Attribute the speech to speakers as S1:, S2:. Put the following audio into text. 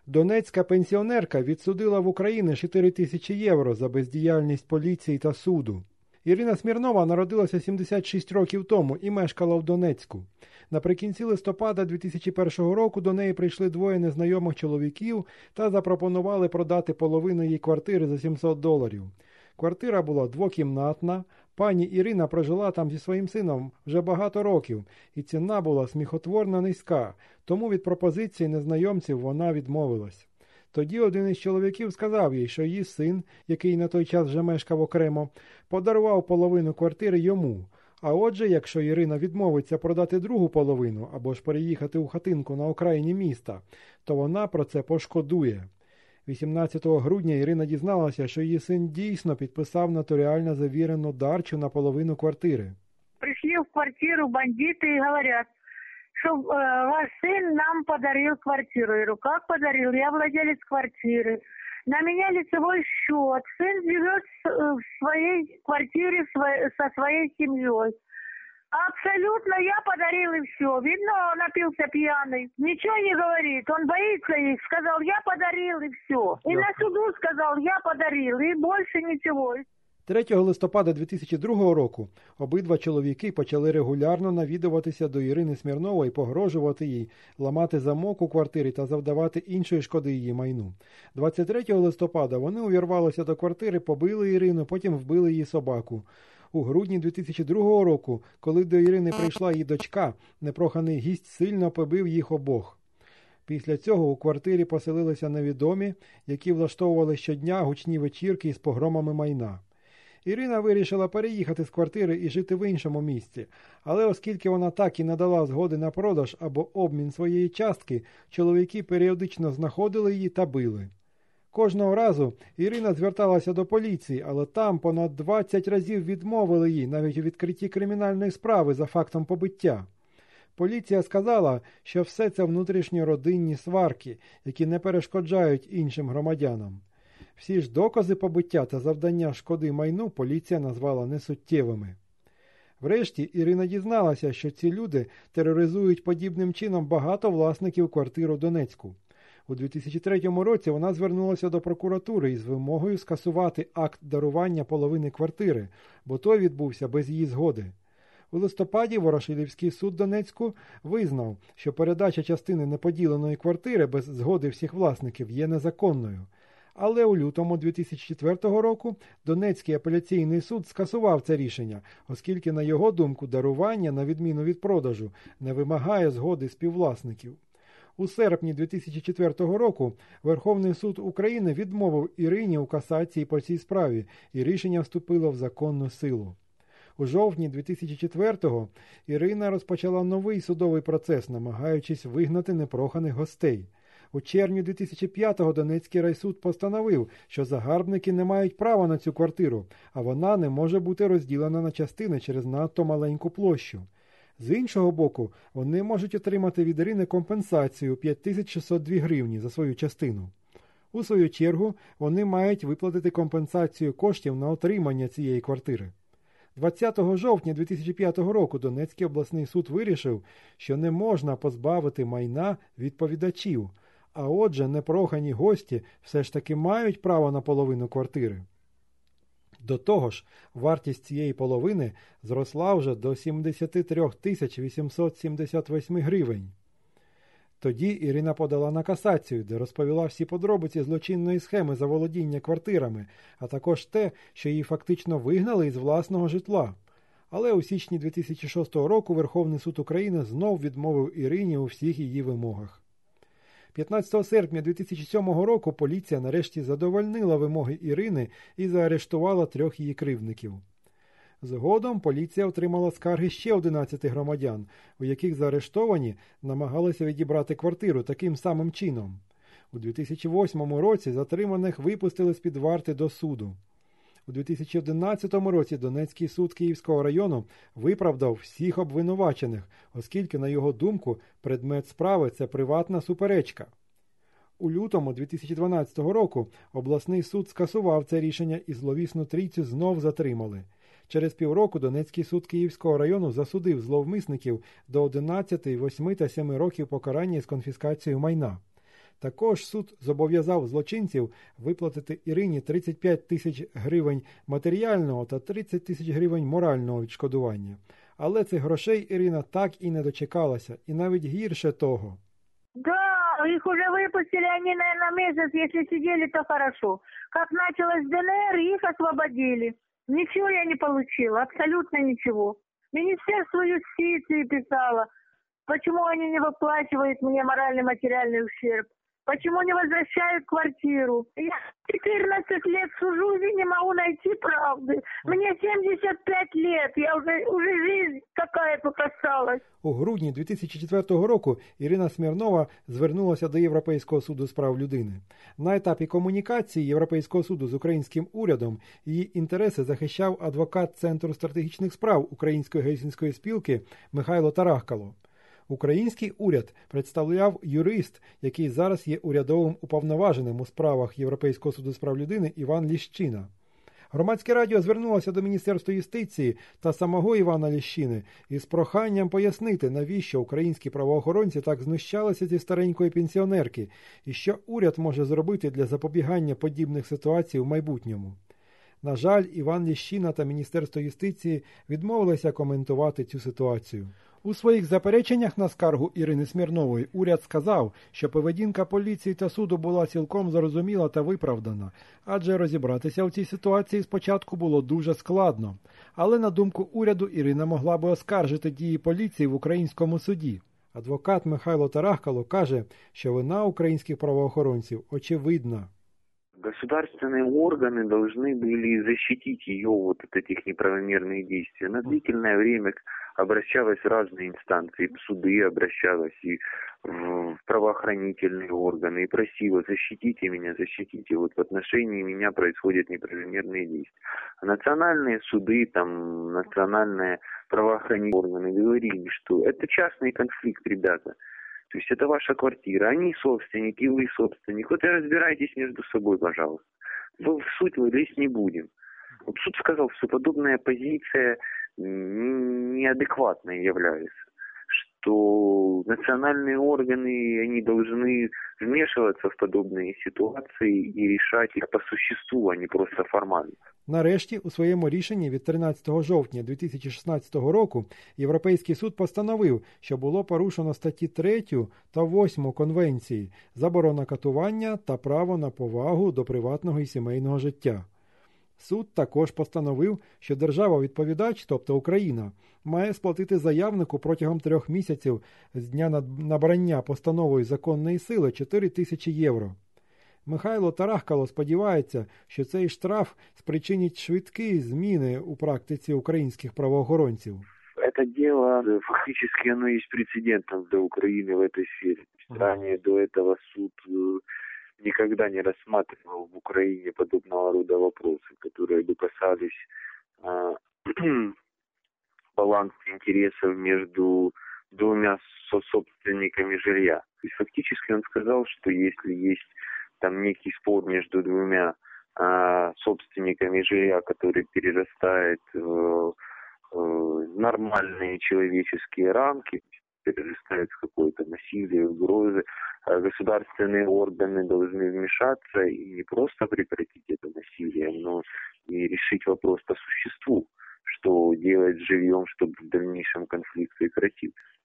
S1: Донецька пенсіонерка відсудила в Україні 4 тисячі євро за бездіяльність поліції та суду. Ірина Смірнова народилася 76 років тому і мешкала в Донецьку. Наприкінці листопада 2001 року до неї прийшли двоє незнайомих чоловіків та запропонували продати половину її квартири за $700. Квартира була двокімнатна, пані Ірина прожила там зі своїм сином вже багато років, і ціна була сміхотворно низька, тому від пропозиції незнайомців вона відмовилась. Тоді один із чоловіків сказав їй, що її син, який на той час вже мешкав окремо, подарував половину квартири йому. А отже, якщо Ірина відмовиться продати другу половину або ж переїхати у хатинку на окраїні міста, то вона про це пошкодує. 18 грудня Ірина дізналася, що її син дійсно підписав нотаріально завірену дарчу на половину квартири.
S2: Прийшли в квартиру бандити і говорять, что ваш сын нам подарил квартиру. Я говорю, как подарил? Я владелец квартиры. На меня лицевой счет. Сын живет в своей квартире со своей семьей. Абсолютно я подарил и все. Видно, он напился пьяный. Ничего не говорит. Он боится их. Сказал, я подарил и все. И на суду сказал, я подарил. И больше ничего.
S1: 3 листопада 2002 року обидва чоловіки почали регулярно навідуватися до Ірини Смірнової, погрожувати їй, ламати замок у квартирі та завдавати іншої шкоди її майну. 23 листопада вони увірвалися до квартири, побили Ірину, потім вбили її собаку. У грудні 2002 року, коли до Ірини прийшла її дочка, непроханий гість сильно побив їх обох. Після цього у квартирі поселилися невідомі, які влаштовували щодня гучні вечірки із погромами майна. Ірина вирішила переїхати з квартири і жити в іншому місці, але оскільки вона так і не дала згоди на продаж або обмін своєї частки, чоловіки періодично знаходили її та били. Кожного разу Ірина зверталася до поліції, але там понад 20 разів відмовили їй навіть у відкритті кримінальної справи за фактом побиття. Поліція сказала, що все це внутрішньородинні сварки, які не перешкоджають іншим громадянам. Всі ж докази побиття та завдання шкоди майну поліція назвала несуттєвими. Врешті Ірина дізналася, що ці люди тероризують подібним чином багато власників квартир у Донецьку. У 2003 році вона звернулася до прокуратури із вимогою скасувати акт дарування половини квартири, бо той відбувся без її згоди. У листопаді Ворошилівський суд Донецьку визнав, що передача частини неподіленої квартири без згоди всіх власників є незаконною. Але у лютому 2004 року Донецький апеляційний суд скасував це рішення, оскільки, на його думку, дарування, на відміну від продажу, не вимагає згоди співвласників. У серпні 2004 року Верховний суд України відмовив Ірині у касації по цій справі, і рішення вступило в законну силу. У жовтні 2004-го Ірина розпочала новий судовий процес, намагаючись вигнати непроханих гостей. У червні 2005-го Донецький райсуд постановив, що загарбники не мають права на цю квартиру, а вона не може бути розділена на частини через надто маленьку площу. З іншого боку, вони можуть отримати від Ірини компенсацію 5602 гривні за свою частину. У свою чергу, вони мають виплатити компенсацію коштів на отримання цієї квартири. 20 жовтня 2005 року Донецький обласний суд вирішив, що не можна позбавити майна відповідачів, а отже непрохані гості все ж таки мають право на половину квартири. До того ж, вартість цієї половини зросла вже до 73 878 гривень. Тоді Ірина подала на касацію, де розповіла всі подробиці злочинної схеми заволодіння квартирами, а також те, що її фактично вигнали із власного житла. Але у січні 2006 року Верховний суд України знов відмовив Ірині у всіх її вимогах. 15 серпня 2007 року поліція нарешті задовольнила вимоги Ірини і заарештувала 3 її кривдників. Згодом поліція отримала скарги ще 11 громадян, у яких заарештовані намагалися відібрати квартиру таким самим чином. У 2008 році затриманих випустили з-під варти до суду. У 2011 році Донецький суд Київського району виправдав всіх обвинувачених, оскільки, на його думку, предмет справи – це приватна суперечка. У лютому 2012 року обласний суд скасував це рішення і зловісну трійцю знов затримали. Через півроку Донецький суд Київського району засудив зловмисників до 11, 8 та 7 років покарання із конфіскацією майна. Також суд зобов'язав злочинців виплатити Ірині 35 тисяч гривень матеріального та 30 тисяч гривень морального відшкодування. Але цих грошей Ірина так і не дочекалася, і навіть гірше того.
S2: Да, их уже выпустили, они, наверное, месяц, если сидели, то хорошо. Как началось ДНР, их освободили. Ничего я не получила, абсолютно ничего. Министерство юстиции писала, почему они не выплачивают мне моральный материальный ущерб. Почему не возвращают квартиру? Я 14 лет сужусь и не могу найти правды. Мне 75 лет, я уже жизнь такая тут осталась.
S1: У грудні 2004 року Ірина Смірнова звернулася до Європейського суду з прав людини. На етапі комунікації Європейського суду з українським урядом її інтереси захищав адвокат Центру стратегічних справ Української гельсінської спілки Михайло Тарахкало. Український уряд представляв юрист, який зараз є урядовим уповноваженим у справах Європейського суду з прав людини Іван Ліщина. Громадське радіо звернулося до Міністерства юстиції та самого Івана Ліщини із проханням пояснити, навіщо українські правоохоронці так знущалися зі старенької пенсіонерки і що уряд може зробити для запобігання подібних ситуацій в майбутньому. На жаль, Іван Ліщина та Міністерство юстиції відмовилися коментувати цю ситуацію. У своїх запереченнях на скаргу Ірини Смірнової уряд сказав, що поведінка поліції та суду була цілком зрозуміла та виправдана, адже розібратися в цій ситуації спочатку було дуже складно. Але, на думку уряду, Ірина могла би оскаржити дії поліції в українському суді. Адвокат Михайло Тарахкало каже, що вина українських правоохоронців очевидна.
S3: Государственные органы должны были защитить ее вот от этих неправомерных действий. На длительное время обращалась в разные инстанции, и в суды обращалась, и в правоохранительные органы, и просила: защитите меня, защитите. Вот в отношении меня происходят неправомерные действия. А национальные суды, там, национальные правоохранительные органы говорили, что это частный конфликт, ребята. То есть это ваша квартира, они собственники, и вы собственник. Вот и разбирайтесь между собой, пожалуйста. В суть мы лезть не будем. Вот суд сказал, что подобная позиция неадекватной является. Что национальные органы, они должны вмешиваться в подобные ситуации и решать их по существу, а не просто формально.
S1: Нарешті, у своєму рішенні від 13 жовтня 2016 року Європейський суд постановив, що було порушено статті 3 та 8 Конвенції «Заборона катування та право на повагу до приватного і сімейного життя». Суд також постановив, що держава-відповідач, тобто Україна, має сплатити заявнику протягом 3 місяців з дня набрання постановою законної сили 4 тисячі євро. Михайло Тарахкало сподівається, що цей штраф спричинить швидкі зміни у практиці українських правоохоронців.
S3: Это дело, фактически оно есть прецедентом для Украины в этой сфере. Ранее до этого суд никогда не рассматривал в Украине подобного рода вопросы, которые бы касались баланса интересов между двумя собственниками жилья. То есть фактически он сказал, что если есть там некий спор между двумя собственниками жилья, который перерастает в нормальные человеческие рамки, перерастает в какое-то насилие, угрозы, государственные органы должны вмешаться и не просто прекратить это насилие, но и решить вопрос по существу, что делать с жильем, чтобы в дальнейшем конфликт прекратился.